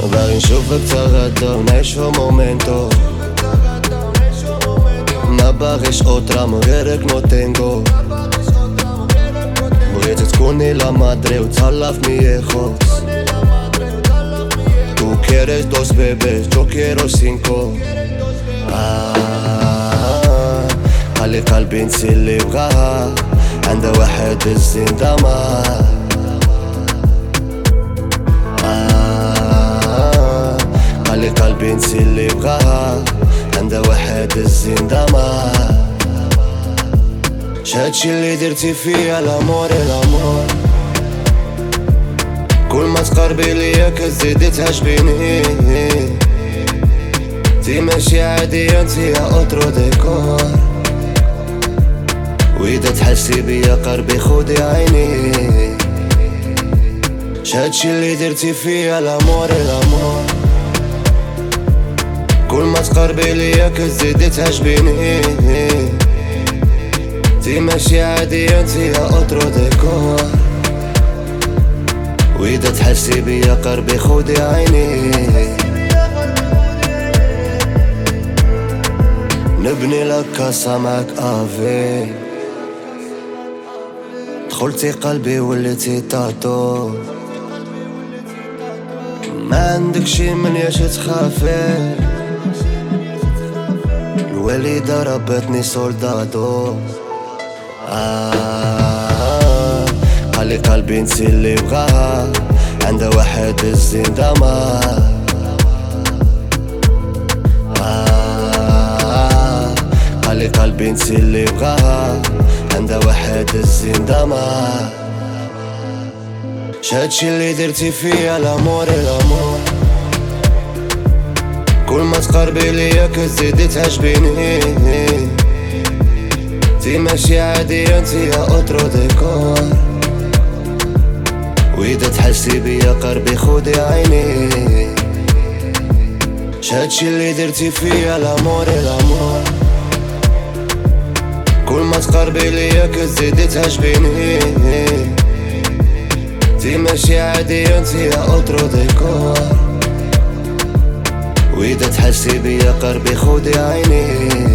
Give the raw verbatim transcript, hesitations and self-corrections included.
باغي نشوفك تغدى ونعيش في مومنتو، ما باغيش اوترا من غيرك نو تينغو. بغيتك تكوني لا مادري وتهلا في ميخوس. Tú quieres dos bebés, yo quiero cinco. آه خلي قلبي نسي اللي بغاها، عندها واحد الزين دمار. آه خلي قلبي نسي اللي بغاها، عندها واحد الزين دمار. شهادشي اللي درتي فيا الامور الامور، كل ما تقربي ليا كتزيدي تعجبيني. انتي ماشي عادية انتي يا اوترو ديكور، واذا تحسي بيا قربي خودي عيني. شهادشي اللي درتي فيا الامور الامور، كل ما تقربي ليا كتزيدي تعجبيني. انتي ماشي عادية انتي يا اوترو ديكور، واذا تحسي بيا قربي خودي عيني. نبني لك كاسة معاك افي، دخلتي قلبي وليتي تاتو. ما عندك شي من ياش تخافي، الوالدة ربتني سولدادو. آه خلي قلبي نسي اللي بغاها، عندها واحد الزين دمار. آه خلي قلبي نسي اللي بغاها، عندها واحد الزين دمار. شهادشي اللي درتي فيا الامور الامور، كل ما تقربي ليا كتزيدي تعجبيني. انتي ماشي عادية انتي يا اوترو ديكور، واذا تحسي بيا قربي خودي عيني. شهادشي اللي درتي فيا الامور الامور، كل ما تقربي ليا كتزيدي تعجبيني. انتي ماشي عادية انتي يا اوترو ديكور، واذا تحسي بيا قربي خودي عيني.